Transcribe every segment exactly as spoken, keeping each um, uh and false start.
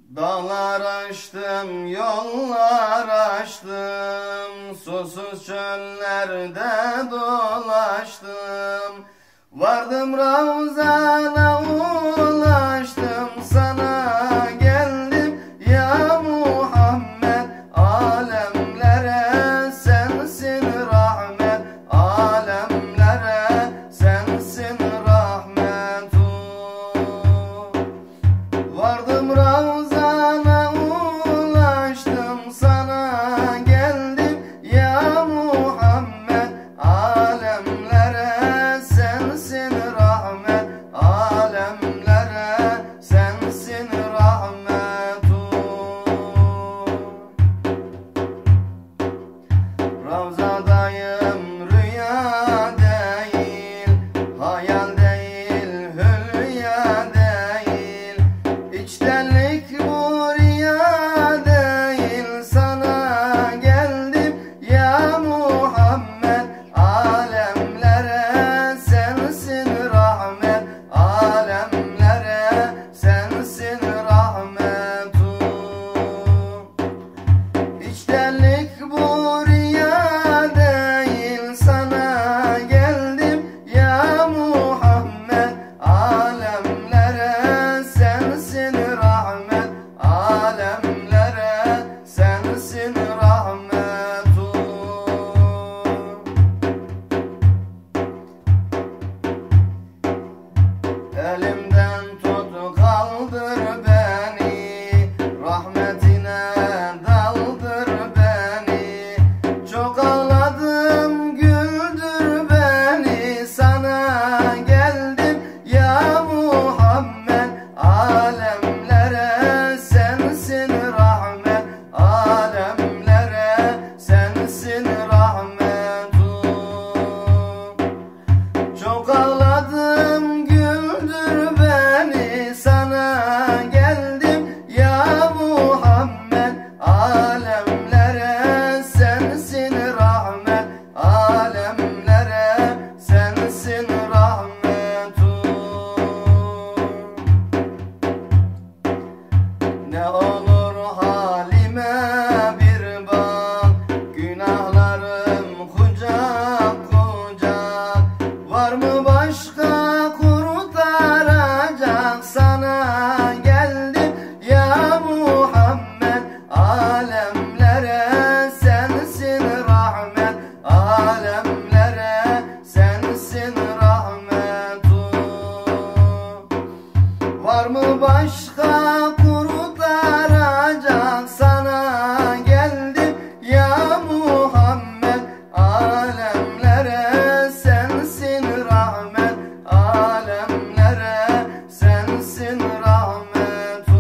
Dağlar aştım, yollar aştım, susuz çöllerde dolaştım. Vardım Ravzana ulaştım, sana geldim ya Muhammed. Alemlere sensin rahmet, alemlere sensin rahmet. Vardım Ravzana ulaştım, sana geldim ya Muhammed. Alemlere sensin rahmet, alemlere sensin rahmet. Ravzadayım, rüya değil, hayal değil, hülya değil. İçtenlik bu riya değil, sana geldim ya Muhammed. Alemlere sensin rahmet, alemlere sensin rahmet. İçtenlik bu riya değil, sana geldim ya Muhammed. Alemlere sensin rahmet, alemlere sensin rahmet. Elimden tut, kaldır beni, rahmetine daldır beni. Çok ağladım, güldür beni, sana geldim ya Muhammed. Alemlere sensin rahmet, alemlere sensin rahmet. Çok ağladım, güldür beni, sana geldim ya Muhammed. Alemlere sensin rahmet, alemlere sensin rahmet. Ne olur halime bir bak, günahlarım kucak kucak. Var mı başka kurtaracak, sana geldim ya Muhammed. Alemlere sensin rahmet, alemlere sensin rahmet. Var mı başka kurtaracak, sana geldim ya Muhammed. Alemlere sensin rahmet, alemlere sensin rahmet.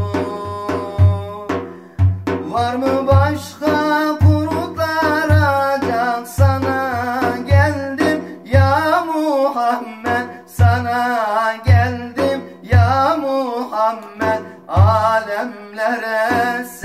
Var mı başka kurtaracak, sana geldim ya Muhammed. Sana geldim ya Muhammed, alemlere